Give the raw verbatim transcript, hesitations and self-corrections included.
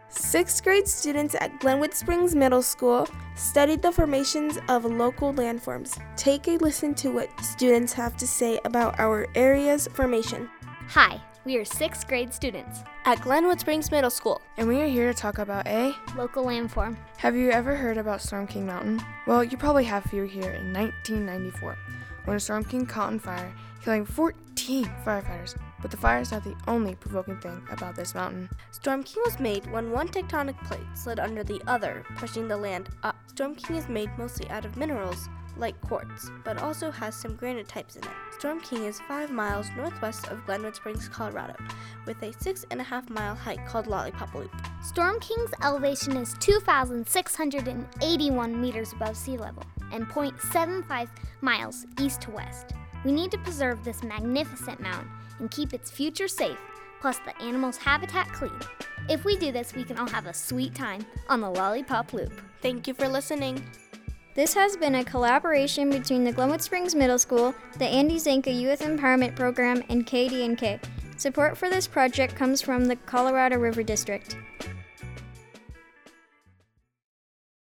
Sixth grade students at Glenwood Springs Middle School studied the formations of local landforms. Take a listen to what students have to say about our area's formation. Hi, we are sixth grade students at Glenwood Springs Middle School, and we are here to talk about a local landform. Have you ever heard about Storm King Mountain? Well, you probably have if you were here in nineteen ninety-four, when Storm King caught on fire, killing fourteen firefighters. But the fire is not the only provoking thing about this mountain. Storm King was made when one tectonic plate slid under the other, pushing the land up. Storm King is made mostly out of minerals, like quartz, but also has some granite types in it. Storm King is five miles northwest of Glenwood Springs, Colorado, with a six and a half mile hike called Lollipop Loop. Storm King's elevation is two thousand six hundred eighty-one meters above sea level and zero point seven five miles east to west. We need to preserve this magnificent mountain and keep its future safe, plus the animals' habitat clean. If we do this, we can all have a sweet time on the Lollipop Loop. Thank you for listening. This has been a collaboration between the Glenwood Springs Middle School, the Andy Zanka Youth Empowerment Program, and K D N K. Support for this project comes from the Colorado River District.